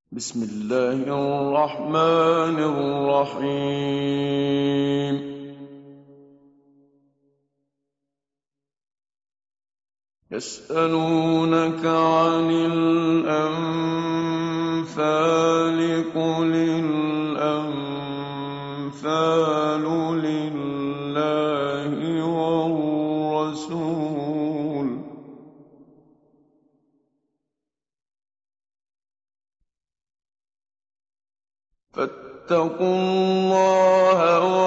بسم الله الرحمن الرحيم. يسألونك عن الأنفال قل الأنفال لله والرسول فاتقوا الله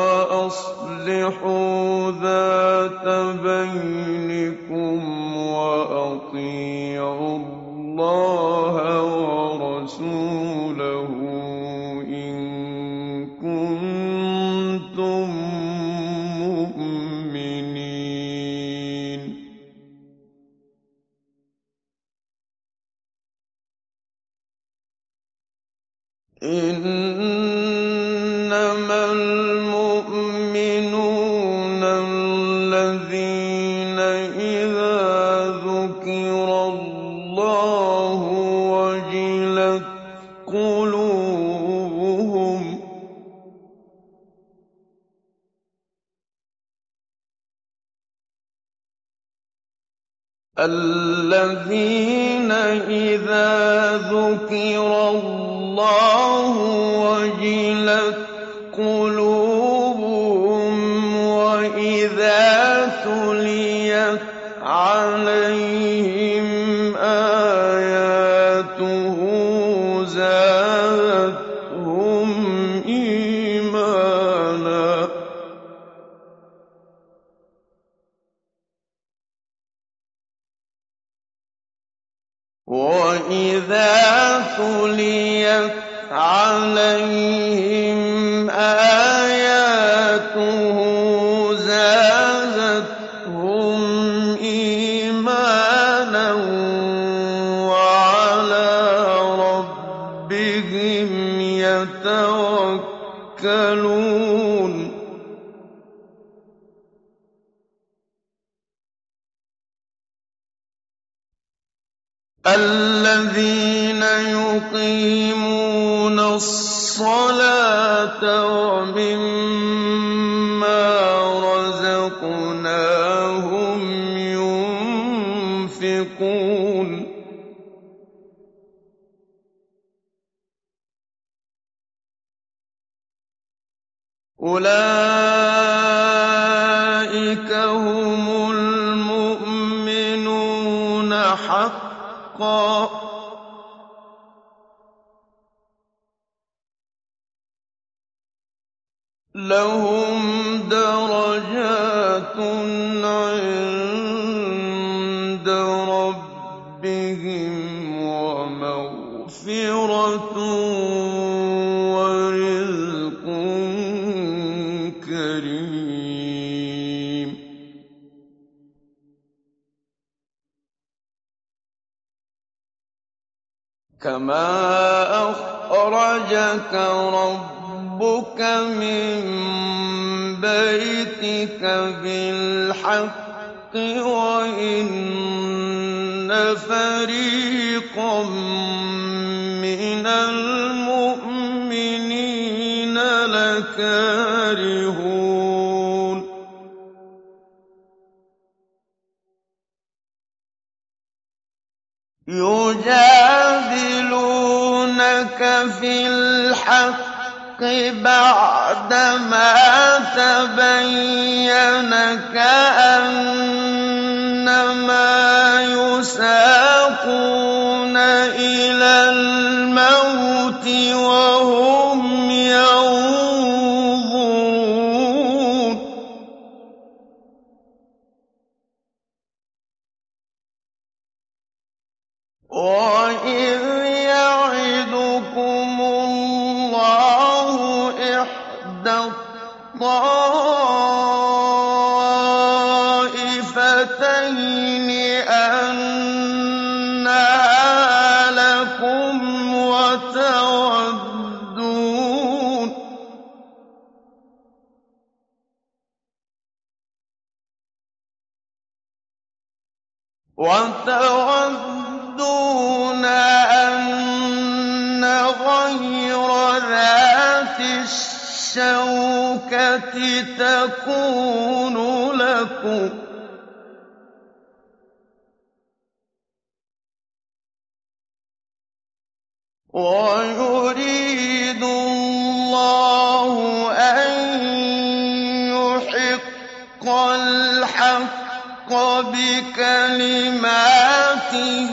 وأصلحوا ذات بينكم وأطيعوا الله ورسوله إن كنتم مؤمنين. إنما المؤمنون الذين إذا ذكر الله وجلت قلوبهم الذين إذا ذكر الله وجلت قلوبهم وإذا تليت عليهم آياته زادتهم إيمانا وَإِذَا تُلِيَتْ عَلَيْهِمْ آيَاتُهُ زَادَتْهُمْ إِيمَانًا وَعَلَىٰ رَبِّهِمْ يَتَوَكَّلُونَ. الذين يقيمون الصلاة ومما رزقناهم ينفقون أولئك هم المؤمنون حقا لهم درجات عند ربهم ومغفرة ورزق كريم. كما أخرجك ربك من بيتك بالحق وإن فريقا من المؤمنين لكارهون. يجادلونك في الحق بعدما تبين كأنما يساقون إلى الموت وهم ينظرون. وَإِذْ يَعِدُكُمُ اللَّهُ إِحْدَى الطَّائِفَتَيْنِ أَنَّهَا لَكُمْ وتودون أن غَيْرَ ذَاتِ الشَّوْكَةِ تَكُونُ لَكُمْ ۖ وَيُرِيدُ اللَّهُ أَن يُحِقَّ الْحَقَّ بِكَلِمَاتِهِ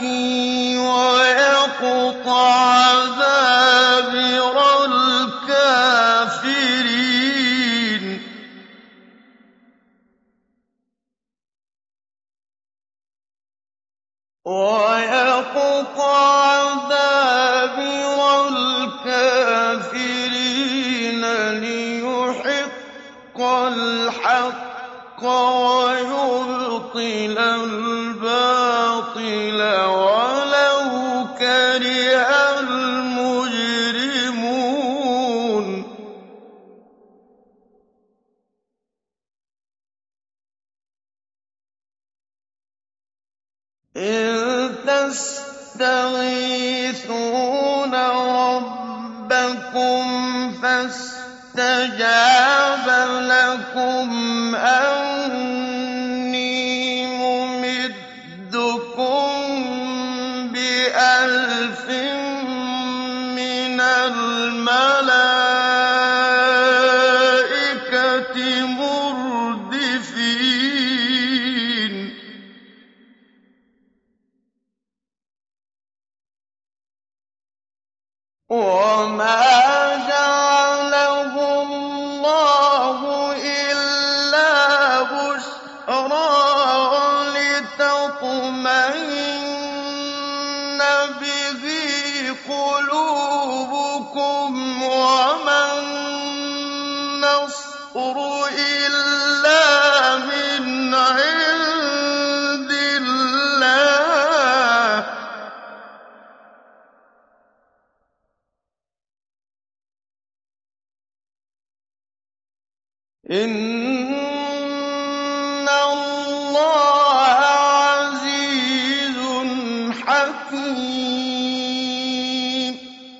وَيَقْطَعَ دَابِرَ الْكَافِرِينَ لِيُحِقَّ الْحَقَّ وَيُبْطِلَ الْبَاطِلَ وَلَوْ كَرِهَ الْمُجْرِمُونَ إِن تَسْتَغِيثُونَ رَبَّكُمْ فَاسْتَجَابَ لَكُمْ أَنِّي مُمِدُّكُم بِأَلْفٍ مِّنَ الْمَلَائِكَةِ مُرْدِفِينَ وَمَا جَعَلَهُ اللَّهُ إِلَّا بُشْرَىٰ وَلِتَطْمَئِنَّ بِهِ قُلُوبُكُمْ ۚ وَمَا النَّصْرُ إِلَّا مِنْ عِندِ اللَّهِ ۚ إِنَّ اللَّهَ عَزِيزٌ حَكِيمٌ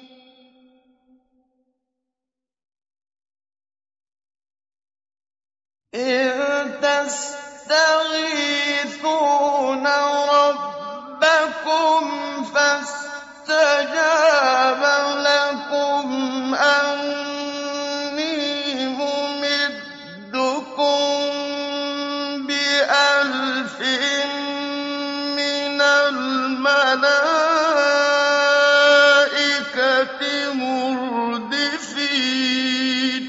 إِذْ تَسْتَغِيثُونَ رَبَّكُمْ فَاسْتَجَابَ لَكُمْ أَنِّي مُمِدُّكُم بِأَلْفٍ مِّنَ الْمَلَائِكَةِ مُرْدِفِينَ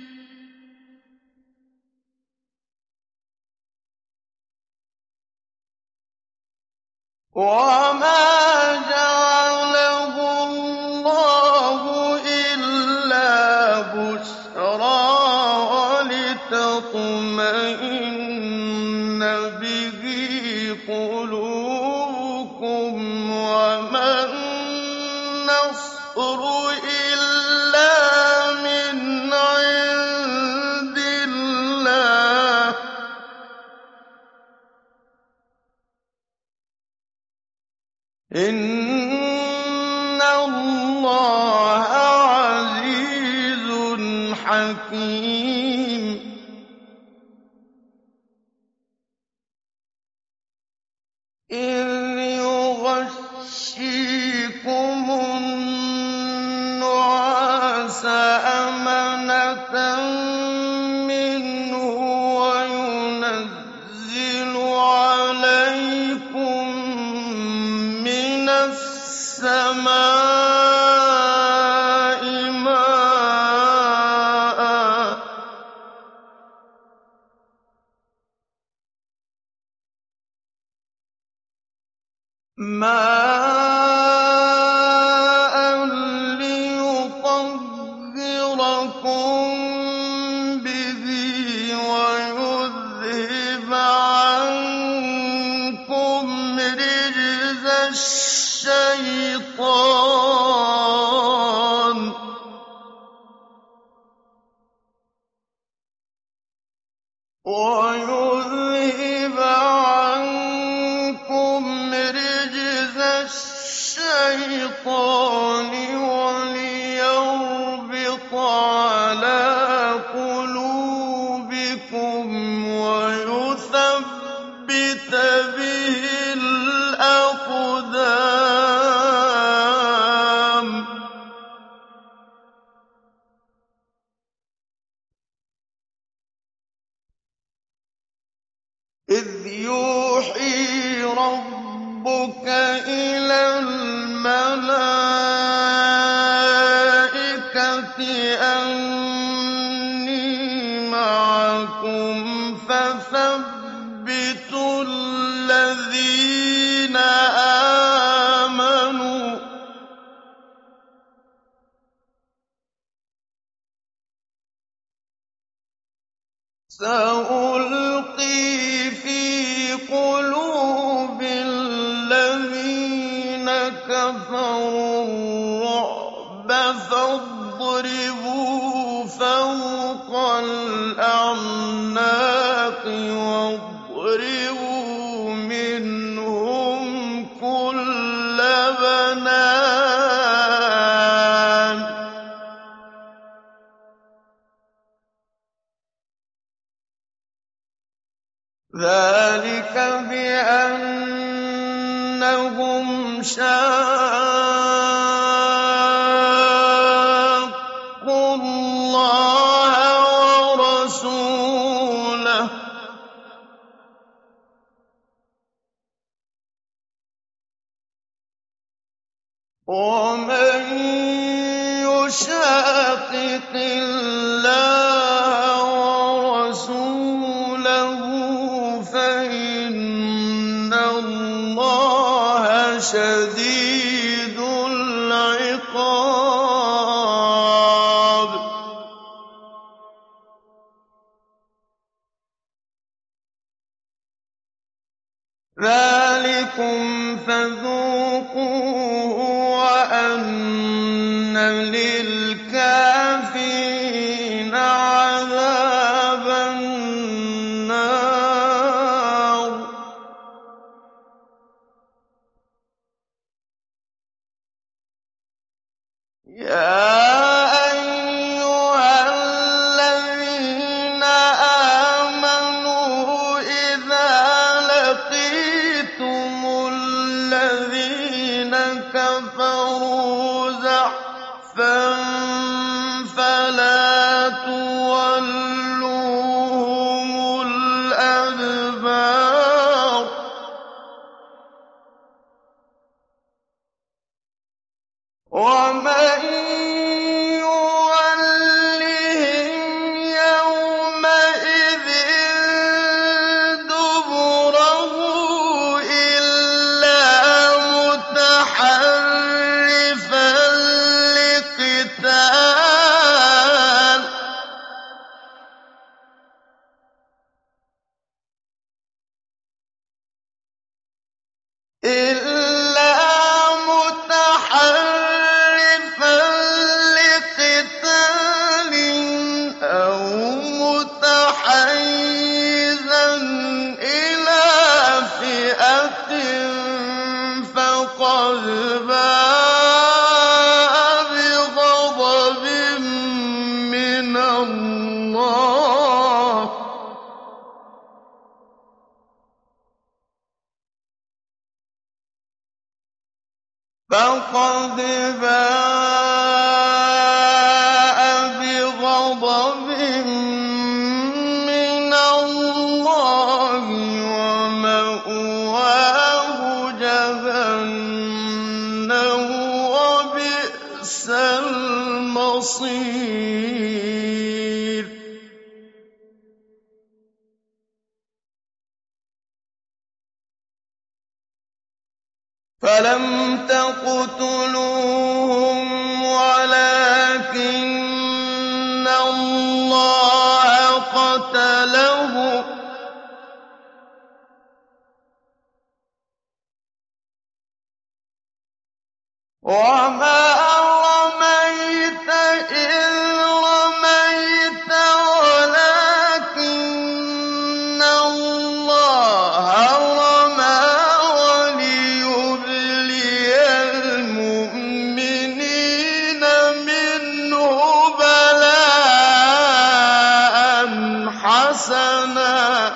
وَمَا جَعَلَهُ اللَّهُ إِلَّا بُشْرَىٰ وَلِتَطْمَئِنَّ بِهِ قُلُوبُكُمْ ۚ وَمَا النَّصْرُ إِلَّا مِنْ عِندِ اللَّهِ ۚ إِنَّ اللَّهَ عَزِيزٌ حَكِيمٌ إِذْ يُغَشِّيكُمُ النُّعَاسَ أَمَنَةً مِّنْهُ وَيُنَزِّلُ عَلَيْكُم مِّنَ السَّمَاءِ مَاءً لِّيُطَهِّرَكُم بِهِ وَيُذْهِبَ عَنكُمْ رِجْزَ الشَّيْطَانِ وَلِتُرِيَ إِذْ يُوحِي رَبُّكَ إِلَى الْمَلَائِكَةِ أَنِّي مَعَكُمْ فَثَبِّتُوا الَّذِينَ آمَنُوا ۚ سَأُلْقِي فِي قُلُوبِ الَّذِينَ كَفَرُوا الرُّعْبَ فَاضْرِبُوا فَوْقَ الْأَعْنَاقِ وَاضْرِبُوا مِنْهُمْ كُلَّ بَنَانٍ ذَٰلِكَ بِأَنَّهُمْ شَاقُّوا اللَّهَ وَرَسُولَهُ ۚ وَمَن يُشَاقِقِ اللَّهَ وَرَسُولَهُ فَإِنَّ اللَّهَ شَدِيدُ الْعِقَابِ ذَٰلِكُمْ فَذُوقُوهُ وَأَنَّ لِلْكَافِرِينَ عَذَابَ النَّارِ يَا أَيُّهَا الَّذِينَ آمَنُوا إِذَا لَقِيتُمُ الَّذِينَ كَفَرُوا زَحْفًا فَلَا تُوَلُّوهُمُ الْأَدْبَارَ وَمَن يُوَلِّهِمْ يَوْمَئِذٍ دُبُرَهُ إِلَّا مُتَحَرِّفًا لِّقِتَالٍ أَوْ مُتَحَيِّزًا إِلَىٰ فِئَةٍ فَقَدْ بَاءَ بِغَضَبٍ مِّنَ اللَّهِ ۗ وَمَأْوَاهُ جَهَنَّمُ ۖ وَبِئْسَ الْمَصِيرُ فَلَمْ تَقْتُلُوهُمْ وَلَٰكِنَّ اللَّهَ قَتَلَهُمْ ۚ وَمَا رَمَيْتَ إِذْ رَمَيْتَ وَلَٰكِنَّ اللَّهَ رَمَىٰ وَلِيُبْلِيَ الْمُؤْمِنِينَ مِنْهُ بَلَاءً حَسَنًا ۚ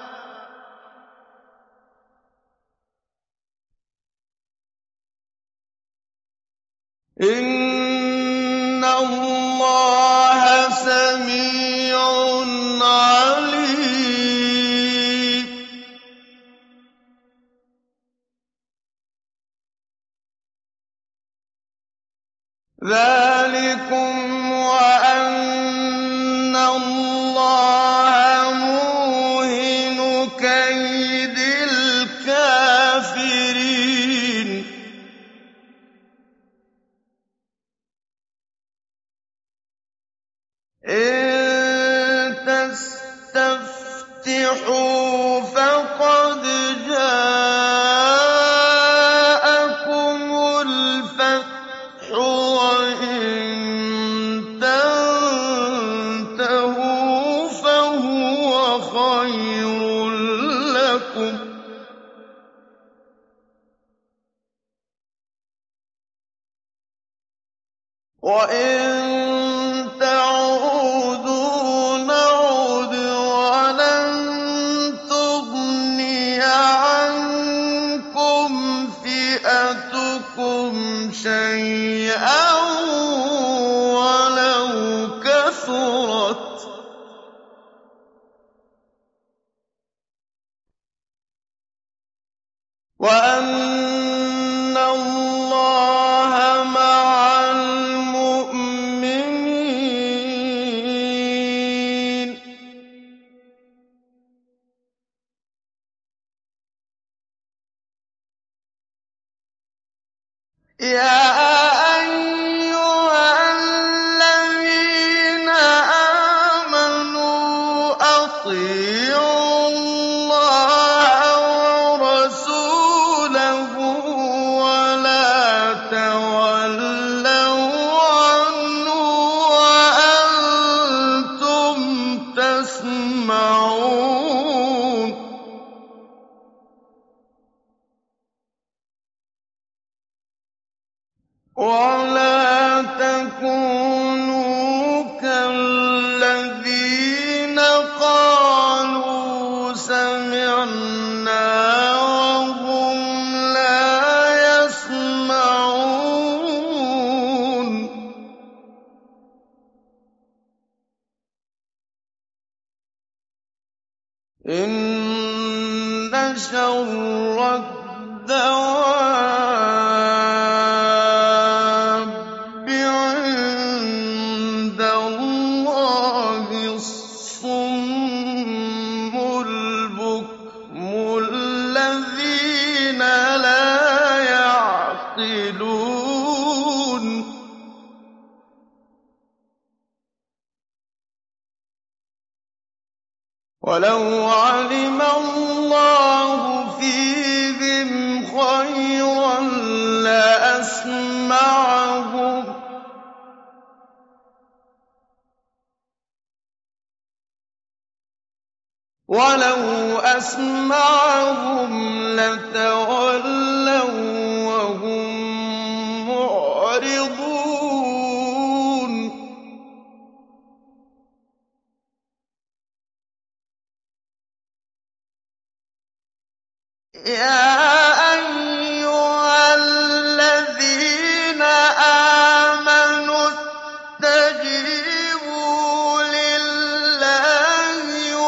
إِنَّ اللَّهَ سَمِيعٌ عَلِيمٌ ذَٰلِكُمْ وَأَنَّ اللَّهَ مُوهِنُ كَيْدِ الْكَافِرِينَ إِن تَسْتَفْتِحُوا فَقَدْ جَاءَكُمُ الْفَتْحُ وَإِن تَنتَهُوا فَهُوَ خَيْرٌ لَّكُمْ ۖ وَإِن تَعُودُوا نَعُدْ وَلَن تُغْنِيَ عَنكُمْ فِئَتُكُمْ شَيْئًا وَلَوْ كَثُرَتْ ۚ وَأَنَّ اللَّهَ مَعَ الْمُؤْمِنِينَ يَا أَيُّهَا الَّذِينَ آمَنُوا أَطِيعُوا اللَّهَ وَرَسُولَهُ وَلَا تَوَلَّوْا عَنْهُ وَأَنتُمْ تَسْمَعُونَ وَلَا تَكُونُوا كَالَّذِينَ قَالُوا سَمِعْنَا وَهُمْ لَا يَسْمَعُونَ إِنَّ شَرَّ الدَّوَابِّ عِندَ اللَّهِ الصُّمُّ الْبُكْمُ الَّذِينَ لَا يَعْقِلُونَ وَلَوْ عَلِمَ اللَّهُ فِيهِمْ خَيْرًا لَّأَسْمَعَهُمْ ۖ وَلَوْ أَسْمَعَهُمْ لَتَوَلَّوا وَّهُم مُّعْرِضُونَ يَا أَيُّهَا الَّذِينَ آمَنُوا اسْتَجِيبُوا لِلَّهِ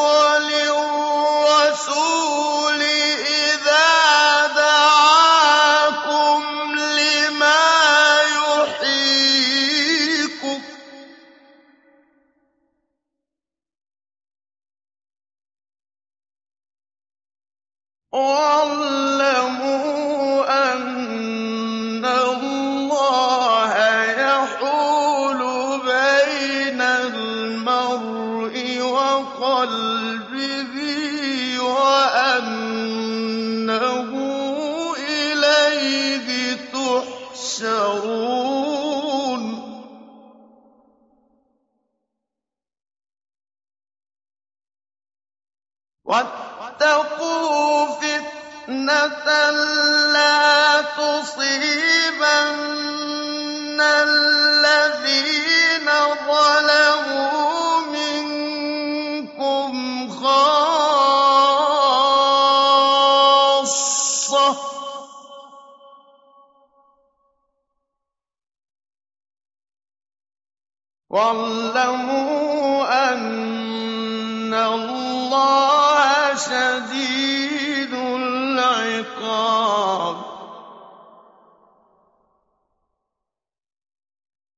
وَلِلرَّسُولِ إِذَا دَعَاكُمْ لِمَا يُحْيِيكُمْ ۖ وَاعْلَمُوا أَنَّ اللَّهَ يَحُولُ بَيْنَ الْمَرْءِ وَقَلْبِهِ وَأَنَّهُ إِلَيْهِ تُحْشَرُونَ وَاتَّقُوا فِتْنَةً لَّا تُصِيبَنَّ الَّذِينَ ظَلَمُوا مِنكُمْ خَاصَّةً ۖ وَاعْلَمُوا أَنَّ اللَّهَ شَدِيدُ الْعِقَابِ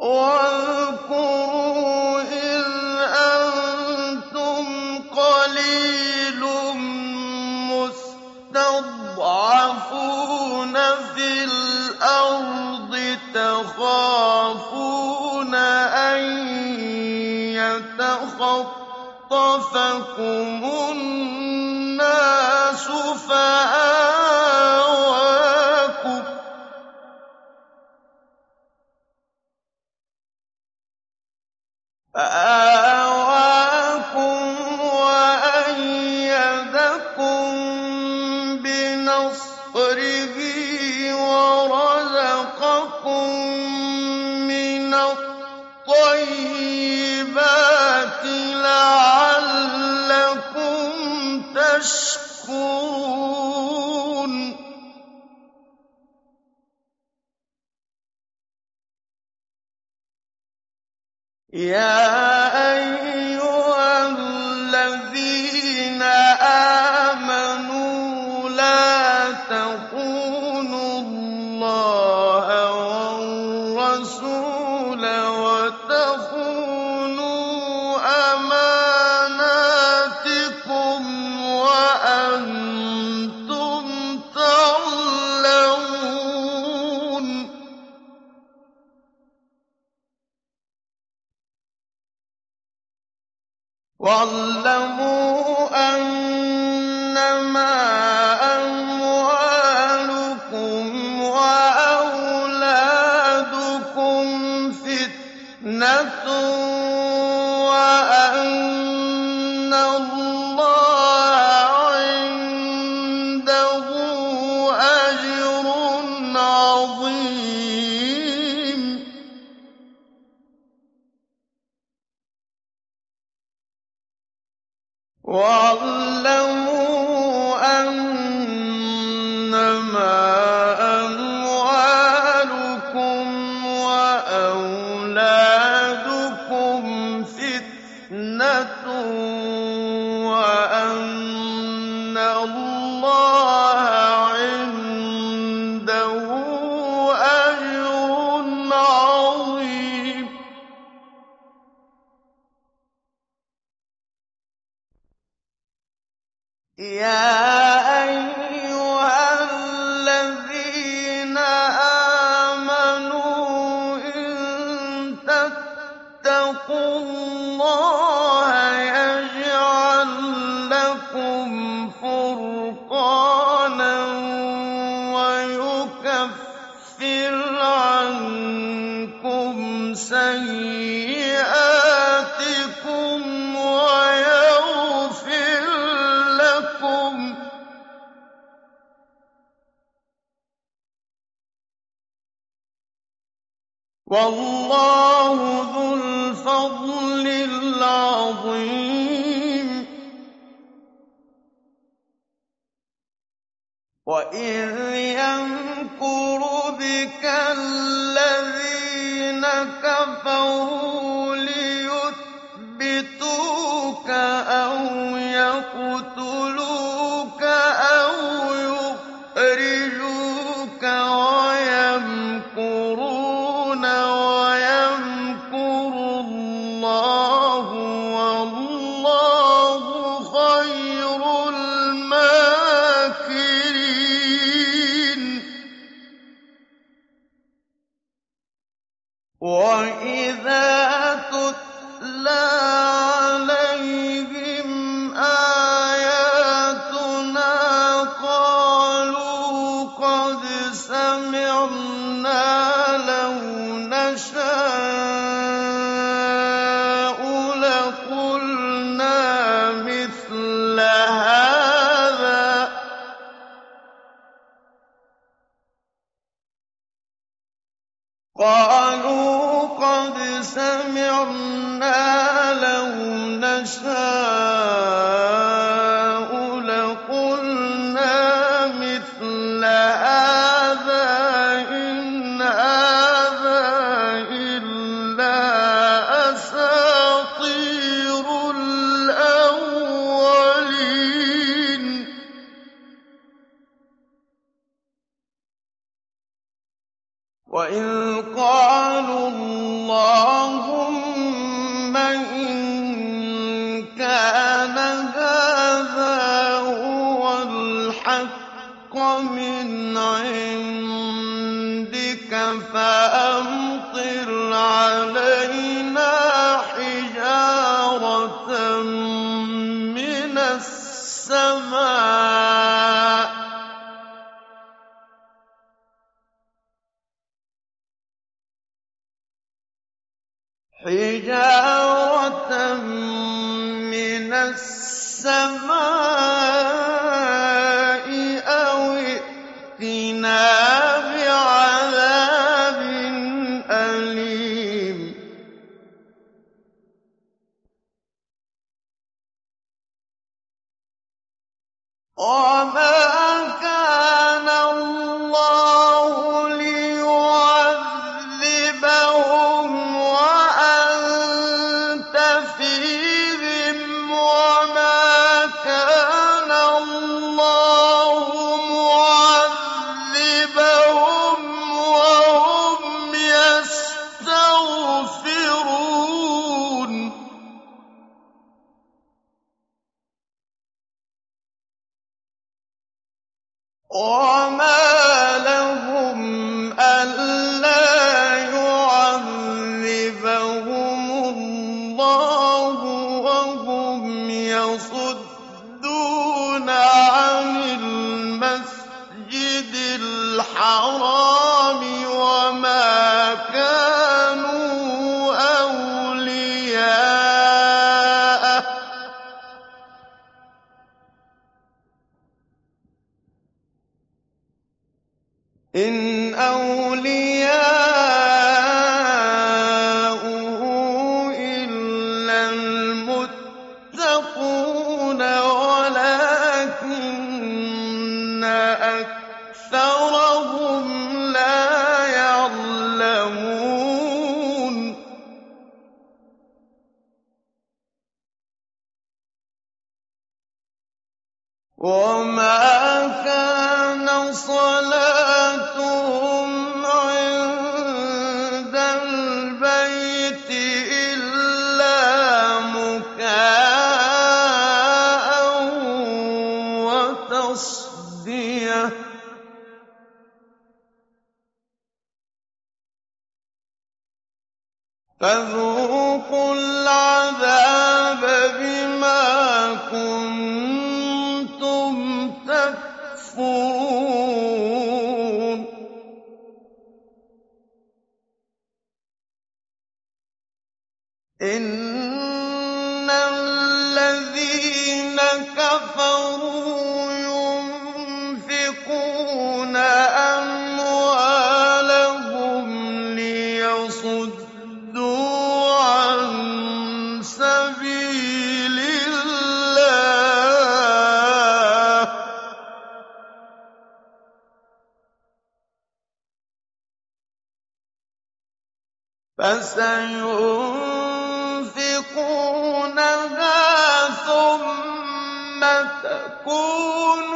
وَاذْكُرُوا إِذْ أَنتُمْ قَلِيلٌ مُّسْتَضْعَفُونَ فِي الْأَرْضِ تَخَافُونَ أَن يَتَخَطَّفَكُمُ النَّاسُ فآواكم وأيدكم بنصره ورزقكم من الطيبات لعلكم تشكرون يا أيها الذين آمنوا لا تخونوا الله والرسول وتخونوا أماناتكم وأنتم تعلمون وَاعْلَمُوا أَنَّمَا أَمْوَالُكُمْ وَأَوْلَادُكُمْ فِتْنَةٌ وَأَنَّ اللَّهَ عِندَهُ أَجْرٌ عَظِيمٌ وَاعْلَمُوا أَنَّمَا أَمْوَالُكُمْ وَأَوْلَادُكُمْ فِتْنَةٌ وَأَنَّ اللَّهَ عِندَهُ أَجْرٌ عَظِيمٌ يَا أَيُّهَا الَّذِينَ آمَنُوا إِن تَتَّقُوا اللَّهَ يَجْعَل لَّكُمْ فُرْقَانًا وَيُكَفِّرْ عَنكُمْ سَيِّئَاتِكُمْ وَيَغْفِرْ لَكُمْ ۗ وَاللَّهُ ذُو الْفَضْلِ الْعَظِيمِ وَإِذْ يَمْكُرُ بِكَ الَّذِينَ كَفَرُوا لِيُثْبِتُوكَ أَوْ يَقْتُلُوكَ أَوْ يُخْرِجُوكَ وَيَمْكُرُونَ وَيَمْكُرُ اللَّهُ وَاللَّهُ خَيْرُ الْمَاكِرِينَ وَإِذَا تُتْلَىٰ عَلَيْهِمْ آيَاتُنَا قَالُوا قَدْ سَمِعْنَا لَوْ نَشَاءُ لَقُلْنَا مِثْلَ هَٰذَا ۚ قَالُوا قَدْ سَمِعْنَا لَوْ نَشَاءُ لَقُلْنَا مِثْلَ هَٰذَا ۚ إِنْ هَٰذَا إِلَّا أَسَاطِيرُ الْأَوَّلِينَ وَإِذْ قَالُوا اللَّهُمَّ إِن كَانَ هَٰذَا هُوَ الْحَقَّ مِنْ عِندِكَ فَأَمْطِرْ عَلَيْنَا حِجَارَةً مِّنَ السَّمَاءِ أَوِ ائْتِنَا بِعَذَابٍ أَلِيمٍ وَمَا كَانَ اللَّهُ لِيُعَذِّبَهُمْ وَأَنتَ فِيهِمْ وَمَا كَانَ اللَّهُ مُعَذِّبَهُمْ وَهُمْ يَسْتَغْفِرُونَ وَمَا لَهُمْ أَلَّا يُعَذِّبَهُمُ اللَّهُ وَهُمْ يَصُدُّونَ عَنِ الْمَسْجِدِ الْحَرَامِ وَمَا كَانُوا أَوْلِيَاءَهُ ۚ إِنْ أَوْلِيَاؤُهُ إِلَّا الْمُتَّقُونَ وَلَٰكِنَّ أَكْثَرَهُمْ لَا يَعْلَمُونَ وَمَا كَانَ صَلَاتُهُمْ عِندَ الْبَيْتِ إِلَّا مُكَاءً وَتَصْدِيَةً ۚ فَذُوقُوا الْعَذَابَ بِمَا كُنتُمْ تَكْفُرُونَ إِنَّ الَّذِينَ كَفَرُوا يُنفِقُونَ أَمْوَالَهُمْ لِيَصُدُّوا عَن سَبِيلِ اللَّهِ ۚ فَسَيُنفِقُونَهَا ثُمَّ تَكُونُ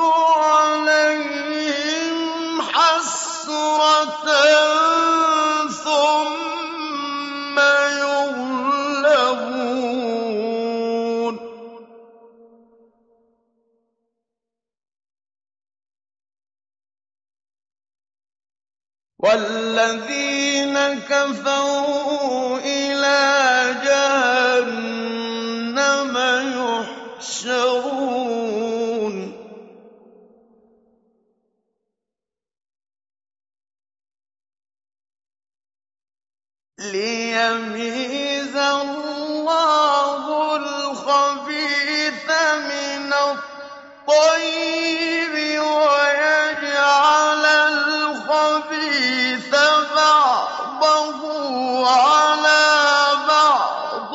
عَلَيْهِمْ حَسْرَةً ثُمَّ يُغْلَبُونَ ۗ وَالَّذِينَ كَفَرُوا إِلَىٰ جَهَنَّمَ يُحْشَرُونَ لِيَمِيزَ اللَّهُ الْخَبِيثَ مِنَ الطَّيِّبِ وَيَجْعَلَ الْخَبِيثَ بَعْضَهُ عَلَىٰ بَعْضٍ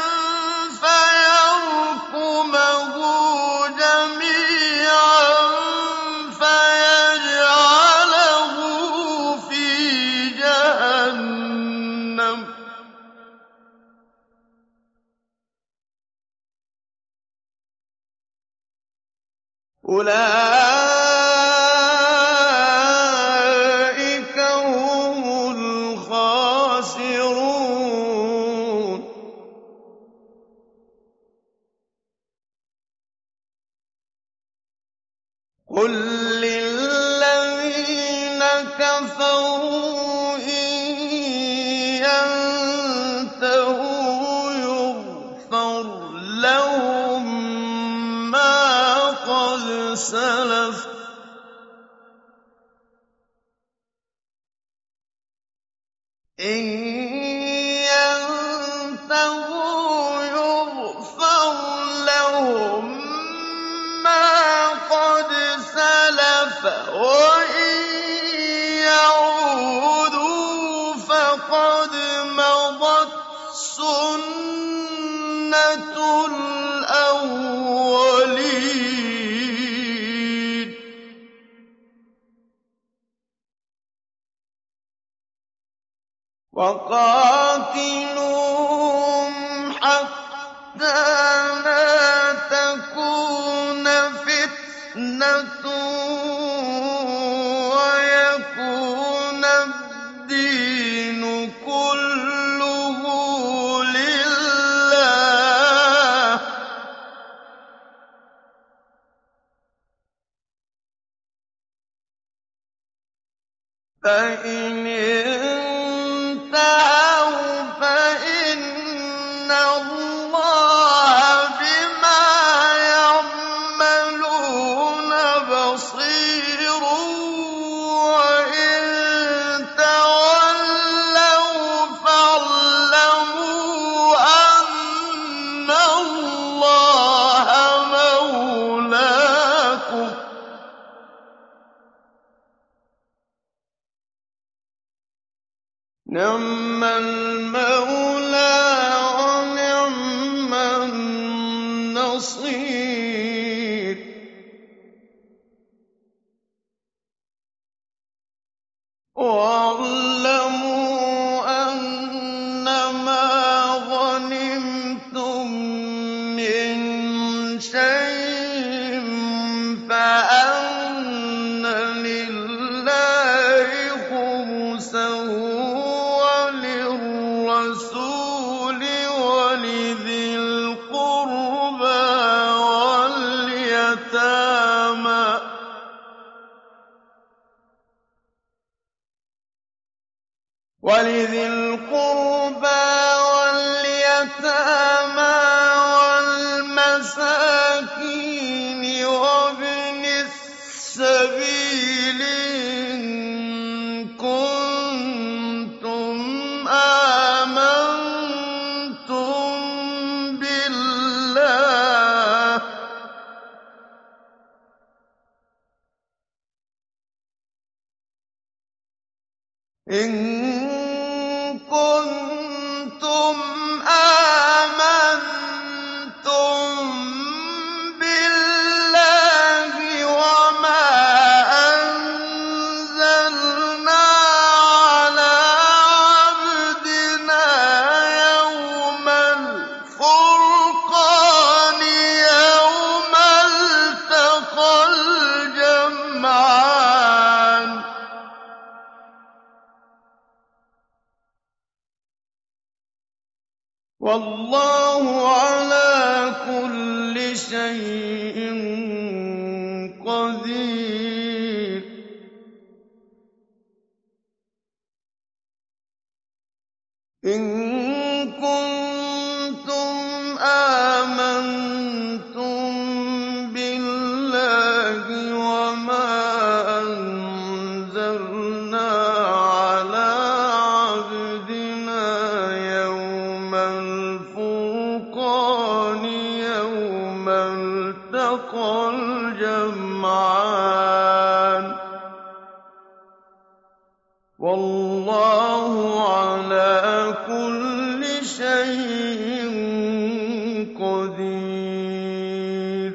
فَيَرْكُمَهُ جَمِيعًا فَيَجْعَلَهُ فِي جَهَنَّمَ ۚ أُولَٰئِكَ هُمُ خَاسِرُونَ قُل لِّلَّذِينَ كَفَرُوا إِن يَنتَهُوا يُغْفَرْ لَهُم مَّا قَدْ سَلَفَ وَإِن يَعُودُوا فَقَدْ مَضَتْ سُنَّتُ الْأَوَّلِينَ وَقَاتِلُوهُمْ حَتَّىٰ لَا تَكُونَ فِتْنَةٌ وَيَكُونَ الدِّينُ كُلُّهُ لِلَّهِ ۖ فَإِنِ انتَهَوْا فَإِنَّ اللَّهَ بِمَا يَعْمَلُونَ بَصِيرٌ وَإِن تَوَلَّوْا فَاعْلَمُوا أَنَّ اللَّهَ مَوْلَاكُمْ ۚ نِعْمَ الْمَوْلَىٰ وَنِعْمَ النَّصِيرُ وَاعْلَمُوا أَنَّمَا غَنِمْتُم مِّن شَيْءٍ فَأَنَّ لِلَّهِ خُمُسَهُ وَلِلرَّسُولِ وَلِذِي الْقُرْبَىٰ وَالْيَتَامَىٰ وَالْمَسَاكِينِ وَابْنِ السَّبِيلِ إِن كُنتُمْ آمَنتُم بِاللَّهِ وَمَا أَنزَلْنَا عَلَىٰ عَبْدِنَا يَوْمَ الْفُرْقَانِ يَوْمَ الْتَقَى الْجَمْعَانِ ۗ وَاللَّهُ عَلَىٰ كُلِّ شَيْءٍ قَدِيرٌ إِن كُنتُمْ آمَنتُم بِاللَّهِ وَمَا أَنزَلْنَا عَلَىٰ عَبْدِنَا يَوْمَ الْفُرْقَانِ يَوْمَ الْتَقَى الْجَمْعَانِ ۗ وَاللَّهُ عَلَىٰ كُلِّ شَيْءٍ قَدِيرٌ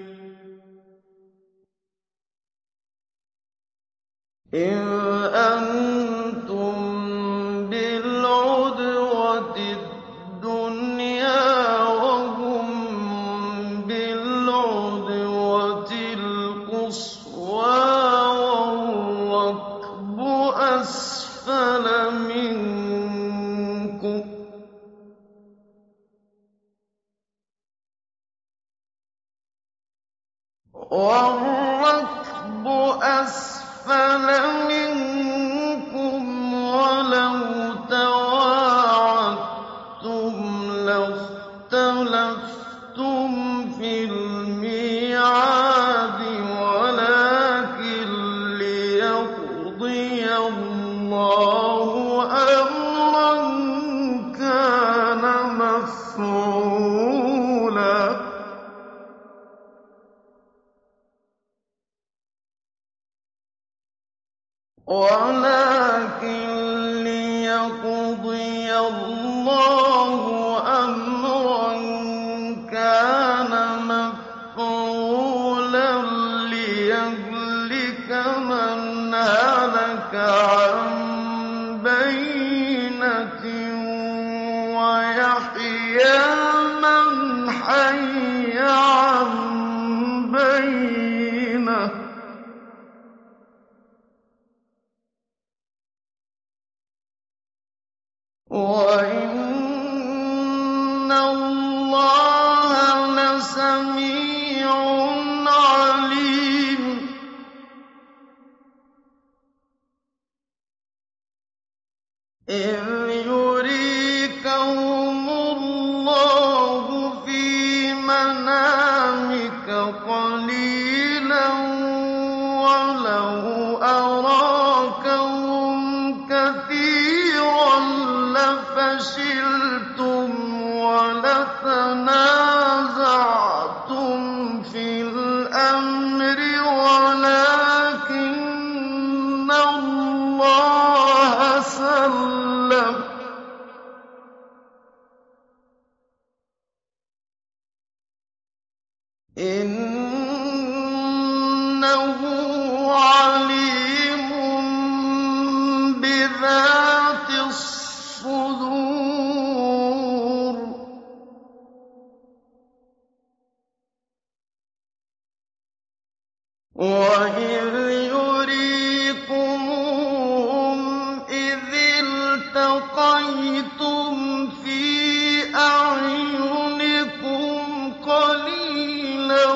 إِذْ أَنتُم بِالْعُدْوَةِ الدُّنْيَا وَهُم بِالْعُدْوَةِ الْقُصْوَىٰ وَالرَّكْبُ أَسْفَلَ مِنكُمْ وَالرَّكْبُ أَسْفَلَ مِنكُمْ وَلَوْ تَوَاعَدتُّمْ لَاخْتَلَفْتُمْ فِي الْمِيعَادِ وَلَٰكِن لِّيَقْضِيَ اللَّهُ أَمْرًا كَانَ مَفْعُولًا لِيَهْلِكَ مَنْ هَلَكَ عَن بَيِّنَةٍ وَيَحْيَىٰ مَنْ حَيَّ عَن بَيِّنَةٍ ۗ وَإِنَّ اللَّهَ لَسَمِيعٌ عَلِيمٌ إِذْ يُرِيكَهُمُ اللَّهُ فِي مَنَامِكَ قَلِيلًا وَلَوْ أَرَاكَهُمْ كَثِيرًا لَّفَشِلْتُمْ وَلَتَنَازَعْتُمْ فِي الْأَمْرِ وَلَٰكِنَّ اللَّهَ سَلَّمَ ۗ إِنَّهُ عَلِيمٌ بِذَاتِ الصُّدُورِ وَإِذْ يُرِيكُمُوهُمْ إِذِ الْتَقَيْتُمْ فِي أَعْيُنِكُمْ قَلِيلًا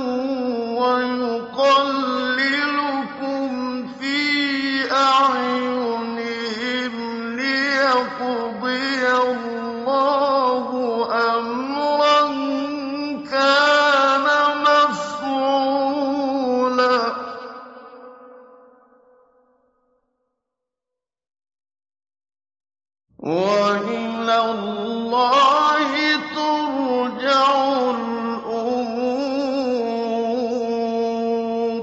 وَيُقَلِّلُكُمْ فِي أَعْيُنِهِمْ لِيَقْضِيَ اللَّهُ أَمْرًا كَانَ مَفْعُولًا وَإِلَى اللَّهِ تُرْجَعُ الْأُمُورُ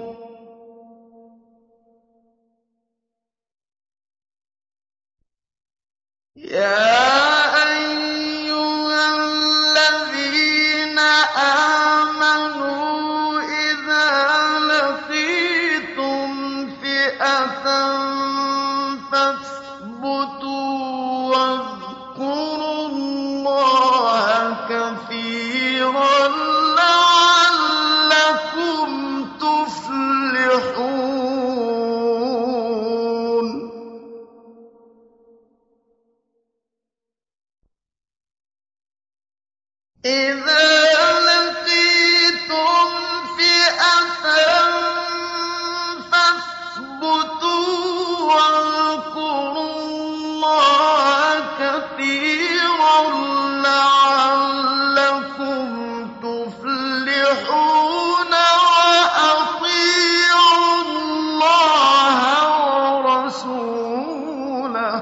يَا أَيُّهَا الَّذِينَ آمَنُوا إِذَا لَقِيتُمْ فِئَةً فَاثْبُتُوا وَاذْكُرُوا اللَّهَ كَثِيرًا لَّعَلَّكُمْ تُفْلِحُونَ إِذَا لَقِيتُمْ فِئَةً فَاثْبُتُوا وَاذْكُرُوا اللَّهَ كَثِيرًا لَّعَلَّكُمْ تُفْلِحُونَ وَأَطِيعُوا اللَّهَ وَرَسُولَهُ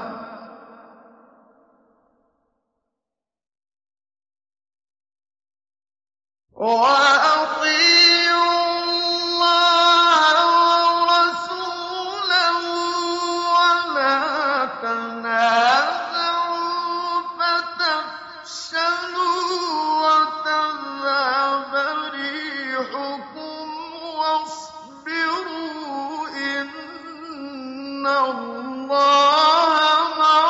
وَلَا تَنَازَعُوا فَتَفْشَلُوا وَتَذْهَبَ رِيحُكُمْ وَاصْبِرُوا ۚ إِنَّ اللَّهَ مَعَ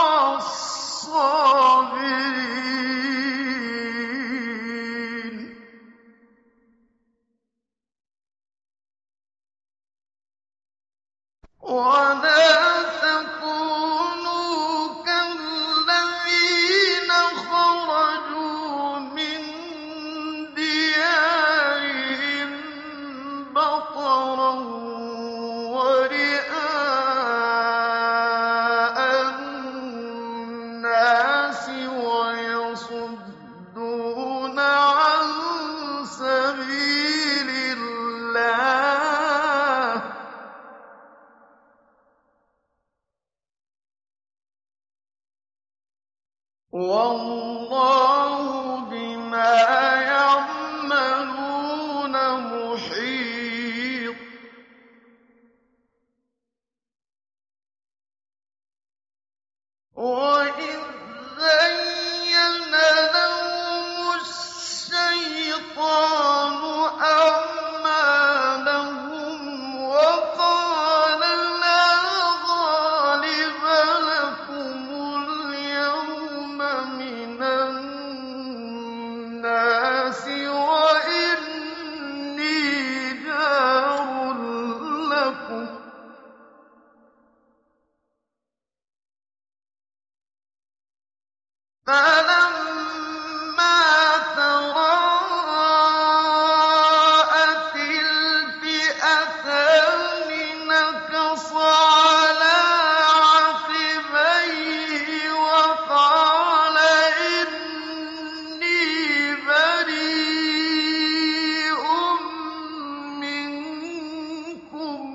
الصَّابِرِينَ النَّاسِ وَيَصُدُّونَ عَن سَبِيلِ اللَّهِ ۗ وَاللَّهُ بِمَا يَعْمَلُونَ مُحِيطٌ. وَإِذْ زَيَّنَ لَهُمُ الشَّيْطَانُ أَعْمَالَهُمْ وَقَالَ لَا غَالِبَ لَكُمُ الْيَوْمَ مِنَ النَّاسِ وَإِنِّي جَارٌ لَّكُمْ ۖ فَلَمَّا تَرَاءَتِ الْفِئَتَانِ نَكَصَ عَلَىٰ عَقِبَيْهِ وَقَالَ إِنِّي بَرِيءٌ مِّنكُمْ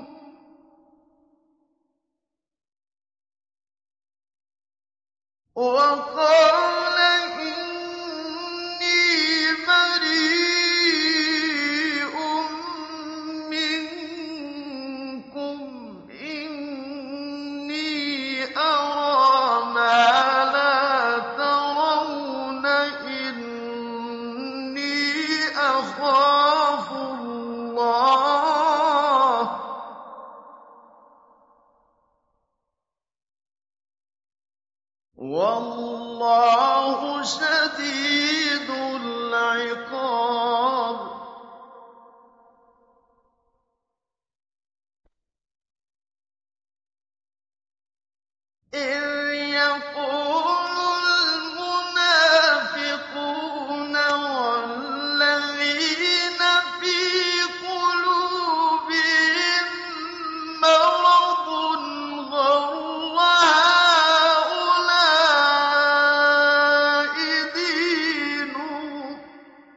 إِنِّي أَرَىٰ مَا لَا تَرَوْنَ إِنِّي أَخَافُ اللَّهَ ۚ وَاللَّهُ شَدِيدُ الْعِقَابِ. إِذْ يَقُولُ الْمُنَافِقُونَ وَالَّذِينَ فِي قُلُوبِهِم مَّرَضٌ غَرَّ هَٰؤُلَاءِ دِينُهُمْ ۗ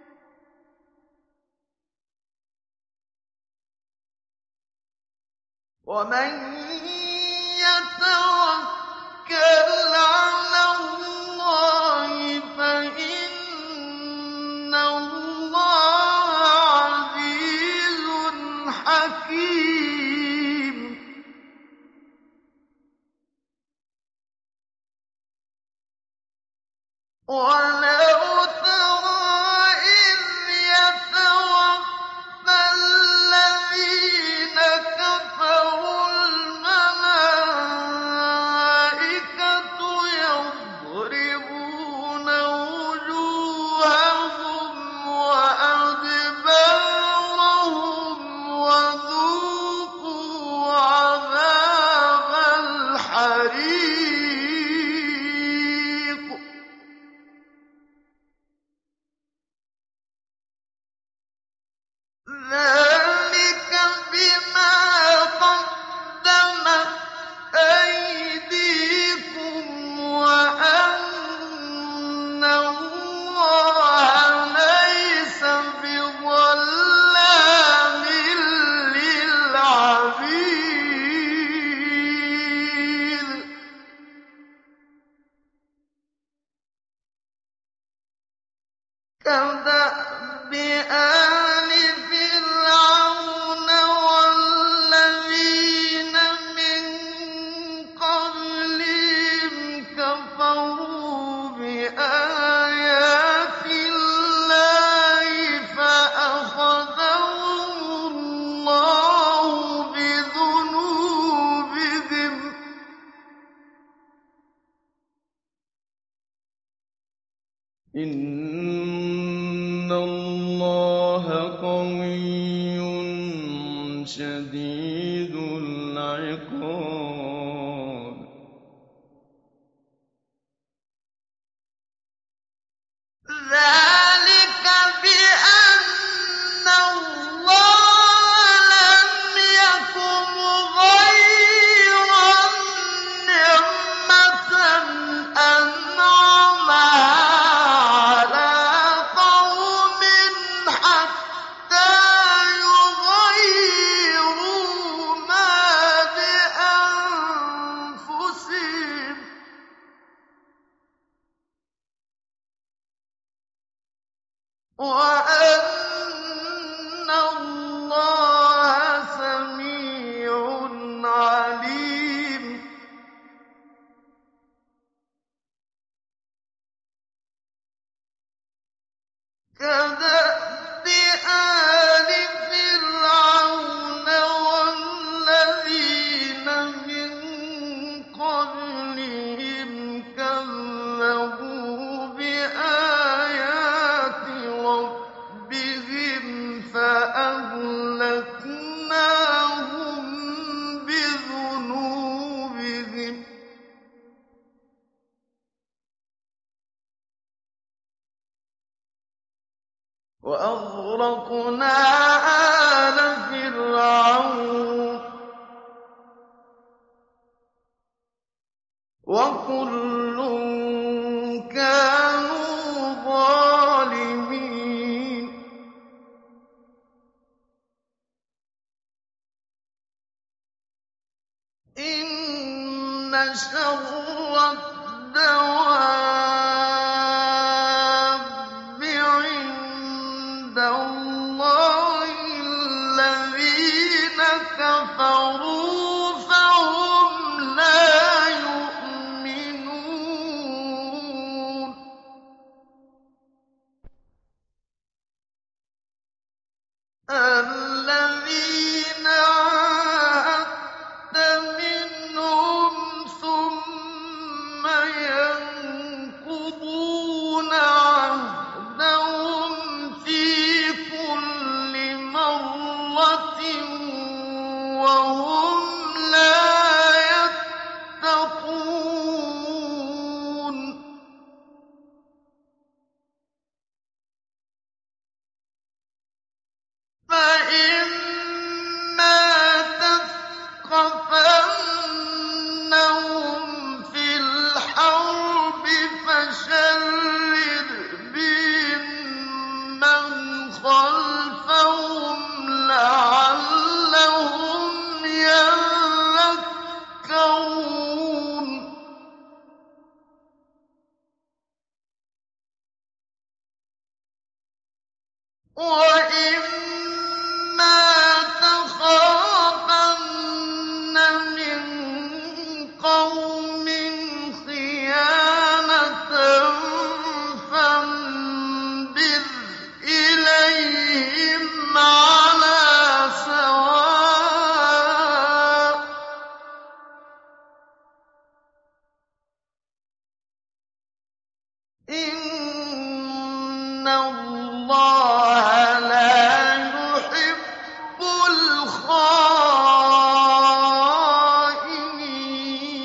وَمَن يَتَوَكَّلْ عَلَى اللَّهِ فَإِنَّ اللَّهَ عَزِيزٌ حَكِيمٌ. وَلَوْ تَرَىٰ إِذْ يَتَوَفَّى الَّذِينَ كَفَرُوا الْمَلَائِكَةُ يَضْرِبُونَ وُجُوهَهُمْ وَأَدْبَارَهُمْ وَذُوقُوا عَذَابَ الْحَرِيقِ. ذَٰلِكَ بِمَا قَدَّمَتْ أَيْدِيكُمْ وَأَنَّ اللَّهَ لَيْسَ بِظَلَّامٍ لِّلْعَبِيدِ. كَدَأْبِ آلِ فِرْعَوْنَ وَالَّذِينَ مِن قَبْلِهِمْ كَفَرُوا بِآيَاتِ اللَّهِ فَأَخَذَهُمُ اللَّهُ بِذُنُوبِهِمْ ۗ إِنَّ اللَّهَ قَوِيٌّ شَدِيدُ الْعِقَابِ. ذَٰلِكَ بِأَنَّ اللَّهَ لَمْ يَكُ مُغَيِّرًا نِّعْمَةً أَنْعَمَهَا وَأَنَّ اللَّهَ سَمِيعٌ عَلِيمٌ كَدَأْبِ آلِ فِرْعَوْنَ وَالَّذِينَ مِن قَبْلِهِمْ كَذَّبُوا بِآيَاتِ رَبِّهِمْ فَأَهْلَكْنَاهُم بِذُنُوبِهِمْ وَأَغْرَقْنَا آلَ فِرْعَوْنَ ۚ وَكُلٌّ كَانُوا ظَالِمِينَ إِنَّ شَرَّ الدَّوَابِّ عِندَ اللَّهِ الَّذِينَ كَفَرُوا فَهُمْ لَا يُؤْمِنُونَ الَّذِينَ عَاهَدتَّ مِنْهُمْ ثُمَّ يَنقُضُونَ عَهْدَهُمْ فِي كُلِّ مَرَّةٍ وَهُمْ لَا يَتَّقُونَ فَإِمَّا تَثْقَفَنَّهُمْ فِي الْحَرْبِ فَشَرِّدْ بِهِم مَّنْ خَلْفَهُمْ لَعَلَّهُمْ يَذَّكَّرُونَ وَإِمَّا تَخَافَنَّ مِن قَوْمٍ خِيَانَةً فَانبِذْ إِلَيْهِمْ عَلَىٰ سَوَاءٍ ۚ إِنَّ اللَّهَ لَا يُحِبُّ الْخَائِنِينَ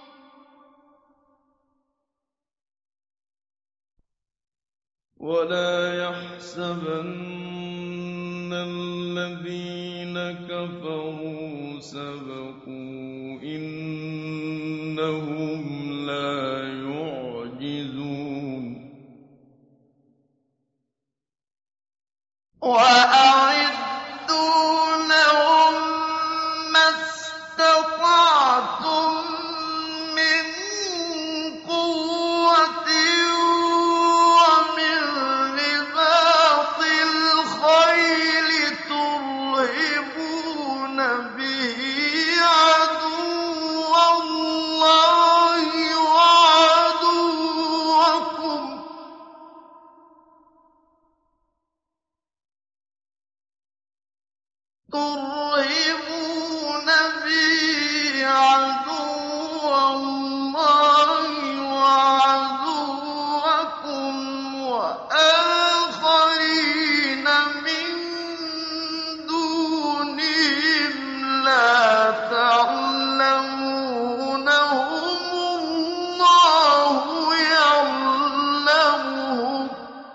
وَلَا يَحْسَبَنَّ الَّذِينَ كَفَرُوا سَبَقُوا ۚ إِنَّهُمْ لَا يُعْجِزُونَ وَأَعِدُّوا لَهُم مَّا اسْتَطَعْتُم مِّن قُوَّةٍ وَمِن رِّبَاطِ الْخَيْلِ تُرْهِبُونَ بِهِ عَدُوَّ اللَّهِ وَعَدُوَّكُمْ ۚ وَآخَرِينَ مِن دُونِهِمْ لَا تَعْلَمُونَهُمُ اللَّهُ يَعْلَمُهُمْ ۚ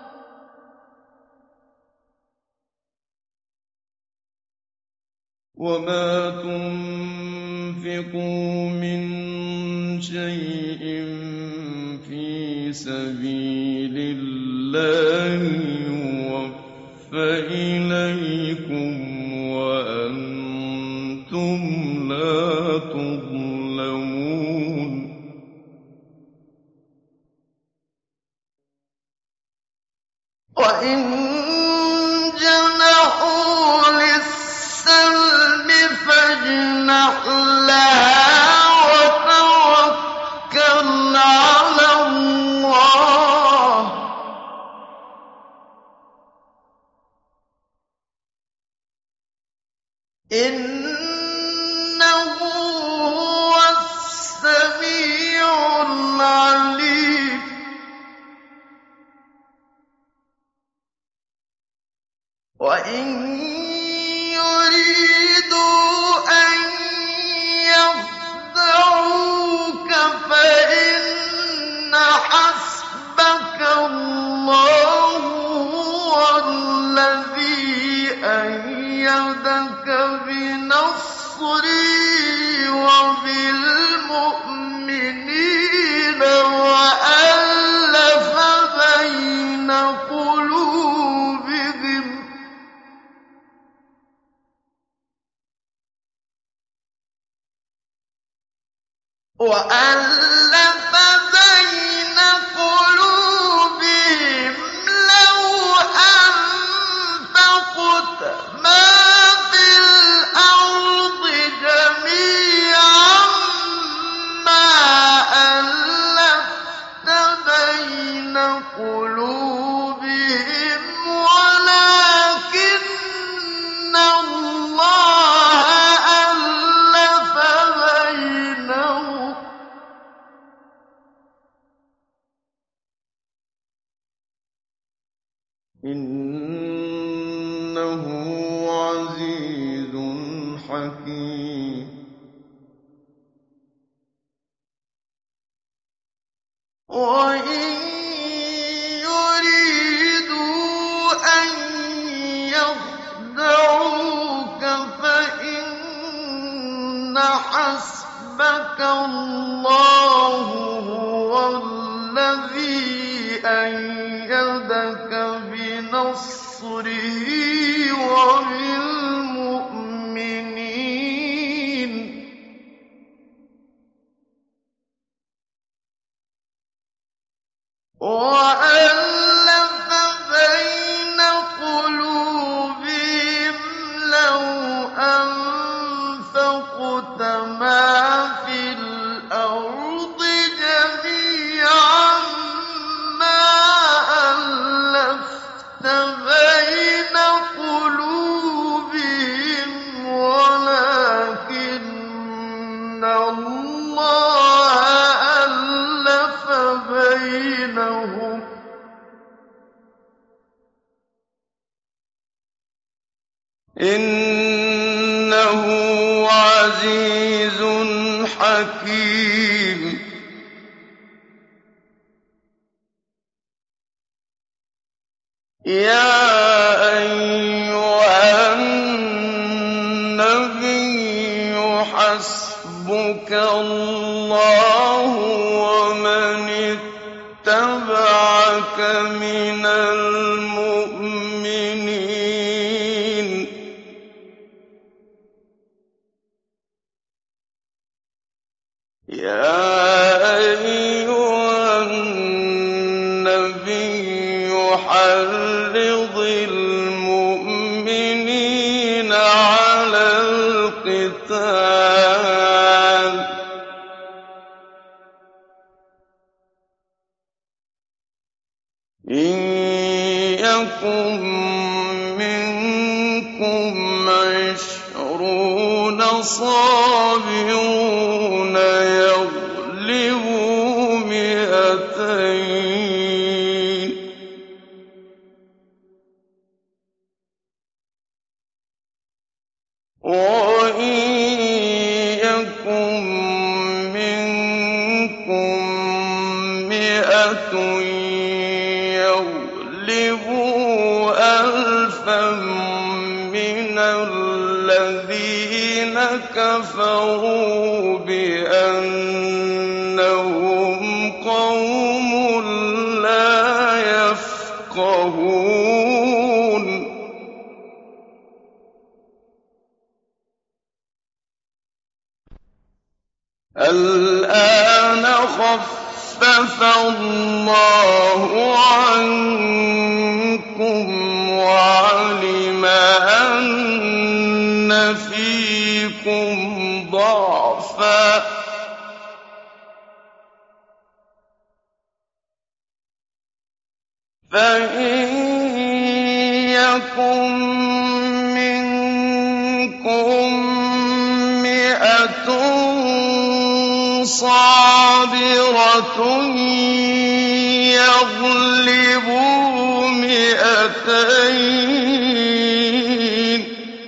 وَمَا تُنفِقُوا مِن شَيْءٍ فِي سَبِيلِ اللَّهِ يُوَفَّ إِلَيْكُمْ وَأَنتُمْ لَا تُظْلَمُونَ وَإِن جَنَحُوا لِلسَّلْمِ فَاجْنَحْ لَهَا وَتَوَكَّلْ عَلَى اللَّهِ ۚ إِنَّهُ هُوَ السَّمِيعُ الْعَلِيمُ. وَإِن يُرِيدُوا أَن يَخْدَعُوكَ فَإِنَّ حَسْبَكَ اللَّهُ هُوَ الَّذِي أَيَّدَكَ بِنَصْرِهِ وَبِالْمُؤْمِنِينَ وَأَلَّفَ بَيْنَ قُلُوبِهِمْ ۚ لَّوْ أَنفَقْتَ مَا فِي الْأَرْضِ جَمِيعًا مَّا أَلَّفْتَ بَيْنَ قُلُوبِهِمْ وَلَٰكِنَّ اللَّهَ أَلَّفَ بَيْنَهُمْ ۚ إِنَّهُ عَزِيزٌ حَكِيمٌ. وَإِن يُرِيدُوا أَن يَخْدَعُوكَ فَإِنَّ حَسْبَكَ اللَّهُ هُوَ الَّذِي أَيَّدَكَ بِنَصْرِهِ وَبِالْمُؤْمِنِينَ وَأَلَّفَ بَيْنَ قُلُوبِهِمْ ۚ لَوْ أَنفَقْتَ مَا فِي الْأَرْضِ جَمِيعًا مَّا أَلَّفْتَ بَيْنَ قُلُوبِهِمْ وَلَٰكِنَّ اللَّهَ أَلَّفَ بَيْنَهُمْ ۚ إِنَّهُ عَزِيزٌ حَكِيمٌ. يَا أَيُّهَا النَّبِيُّ حَسْبُكَ اللَّهُ وَمَنِ اتَّبَعَكَ مِنَ الْمُؤْمِنِينَ. يَا أَيُّهَا النَّبِيُّ حَرِّضِ الْمُؤْمِنِينَ عَلَى الْقِتَالِ ۚ إِن يَكُن مِّنكُمْ 20 صَابِرُونَ يَغْلِبُوا 200 ۚ وَإِن يَكُن مِّنكُم 100 يَغْلِبُوا 1000 مِّنَ الَّذِينَ كَفَرُوا بِأَنَّهُمْ قَوْمٌ لَّا يَفْقَهُونَ. الْآنَ خَفَّفَ اللَّهُ عَنكُمْ صَفًّا فَإِن يَكُن مِّنكُم مِّائَةٌ صَابِرَةٌ يَغْلِبُوا مِائَتَيْنِ ۚ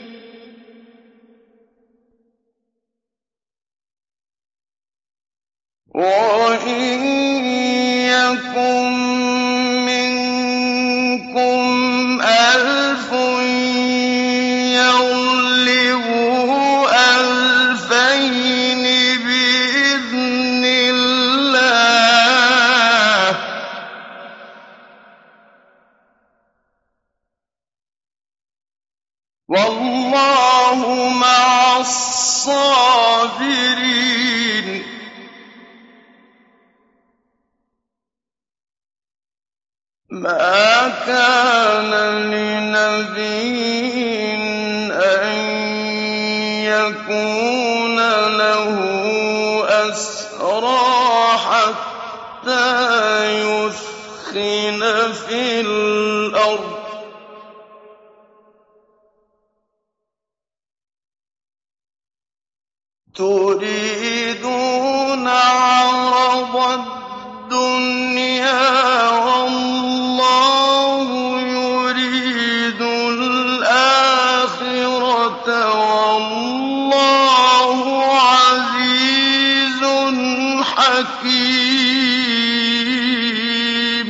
وَإِن يَكُن مِّنكُمْ أَلْفٌ يَغْلِبُوا أَلْفَيْنِ بِإِذْنِ اللَّهِ ۗ وَاللَّهُ مَعَ الصَّابِرِينَ. مَا كَانَ لِنَبِيٍّ أَن يَكُونَ لَهُ أَسْرَىٰ حَتَّىٰ يُثْخِنَ فِي الْأَرْضِ ۚ تُرِيدُونَ عَرَضَ الدُّنْيَا وَاللَّهُ يُرِيدُ الْآخِرَةَ ۗ وَاللَّهُ عَزِيزٌ حَكِيمٌ.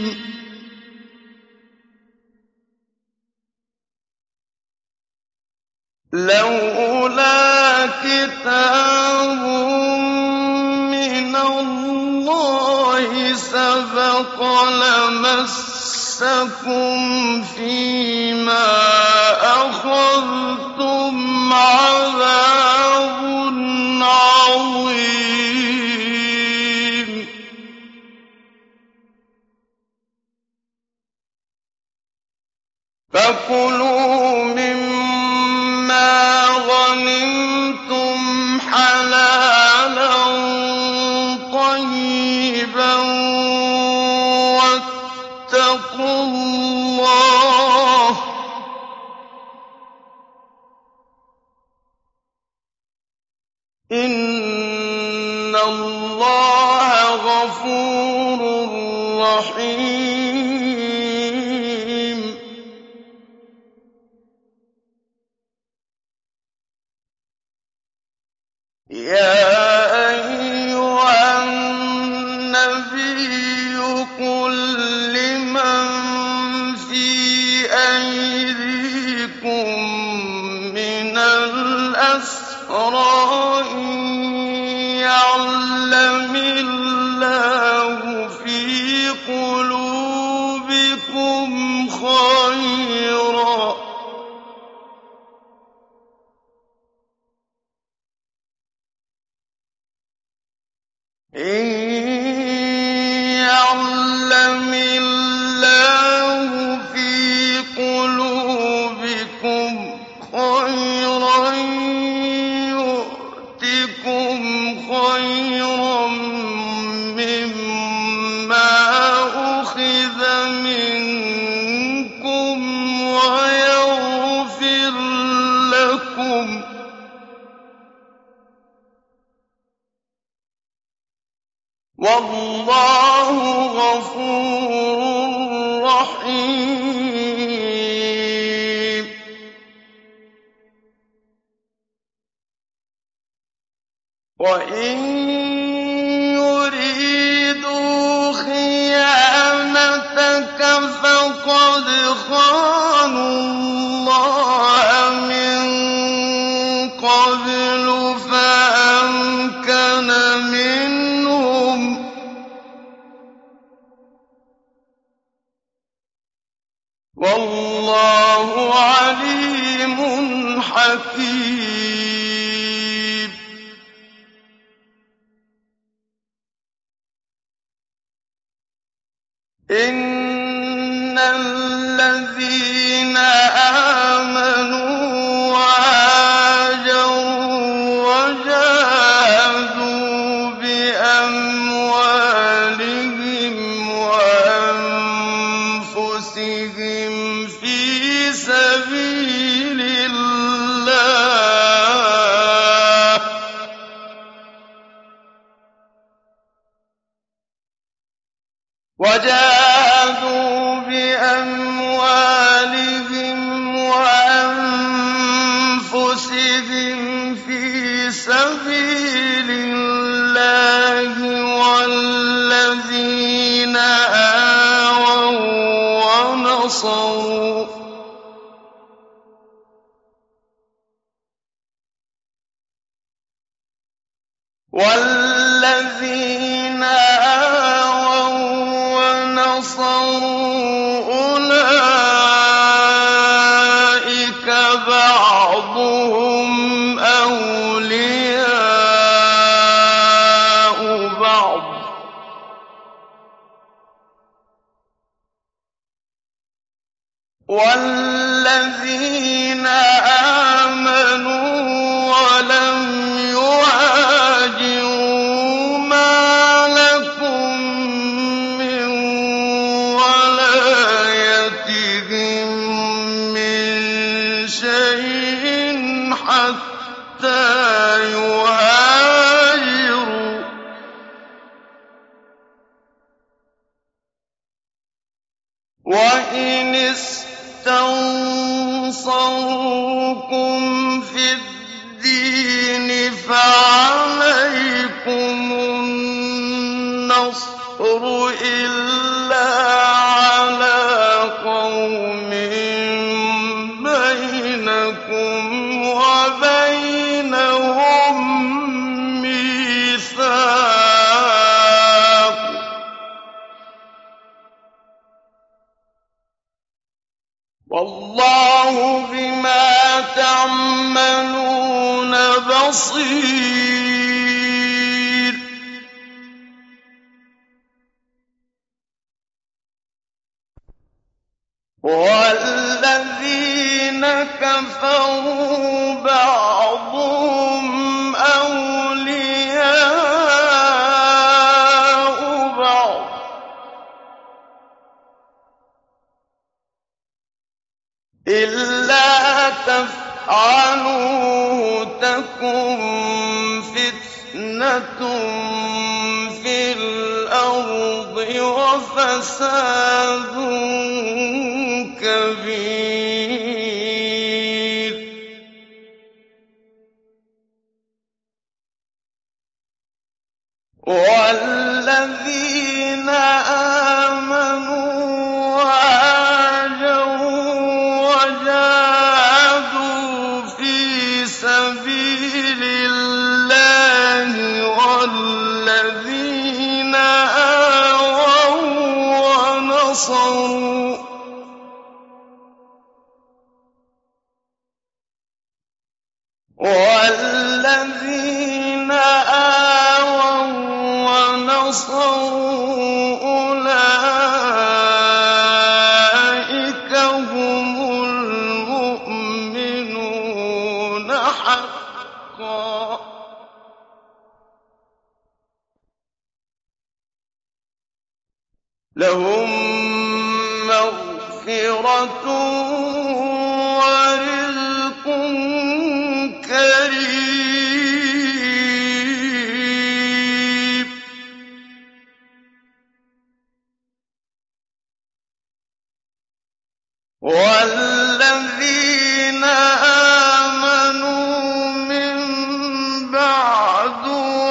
لَّوْلَا كِتَابٌ مِّنَ اللَّهِ سَبَقَ لَمَسَّكُمْ فِيمَا أَخَذْتُمْ عَذَابٌ عَظِيمٌ. فَكُلُوا مِمَّا غَنِمْتُمْ حَلَالًا طَيِّبًا وَاتَّقُوا اللَّهَ ۚ إِنَّ اللَّهَ غَفُورٌ رَّحِيمٌ. يَا أَيُّهَا النَّبِيُّ قُل لِّمَن فِي أَيْدِيكُم مِّنَ الْأَسْرَىٰ إِن يَعْلَمِ اللَّهُ فِي قُلُوبِكُمْ خَيْرًا يُؤْتِكُمْ خَيْرًا مِّمَّا أُخِذَ مِنكُمْ وَيَغْفِرْ لَكُمْ ۗ وَاللَّهُ غَفُورٌ رَّحِيمٌ. وَإِن يُرِيدُوا خِيَانَتَكَ فَقَدْ خَانُوا اللَّهَ مِن قَبْلُ فَأَمْكَنَ مِنْهُمْ ۗ وَاللَّهُ عَلِيمٌ حَكِيمٌ. إِنَّ الَّذِينَ آمَنُوا وَهَاجَرُوا وَجَاهَدُوا وجاهدوا بأموالهم وأنفسهم في سبيل الله والذين آووا ونصروا أولئك بعضهم أولياء بعض والذين آمنوا ولم يهاجروا ما لكم من ولايتهم من شيء حتى يهاجروا وإن استنصروكم في الدين فعليكم النصر إلا على قوم بينكم وبينهم ميثاق والله بما تعملون بصير والذين كفروا بعضهم أولياء بعض إلا تفعلوه تكن فتنة في الأرض وفساد كبير والذين آمنوا سبيل الله والذين آووا ونصروا أولئك هم المؤمنون حقا لهم مغفرة ورزق كريم والذين آمنوا من بعد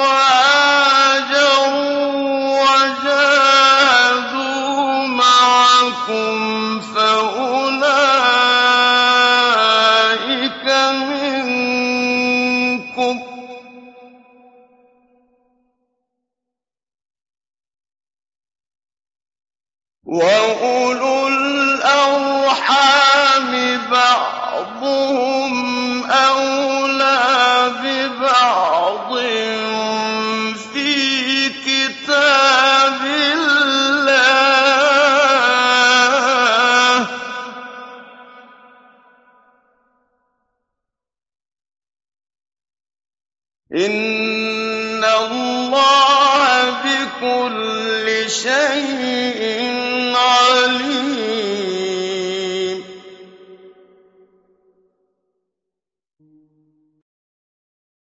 وجاهدوا معكم فأولئك منكم وأولو الأرحام بعضهم أولى ببعض في كتاب الله إن الله بكل شيء